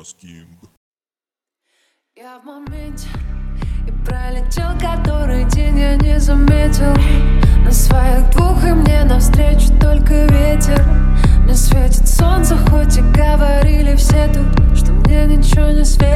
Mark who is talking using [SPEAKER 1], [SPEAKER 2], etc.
[SPEAKER 1] King.
[SPEAKER 2] Я в моменте и пролетел который день, я не заметил. На своих двух и мне навстречу только ветер. Мне светит солнце, хоть и говорили все тут, что мне ничего не светит.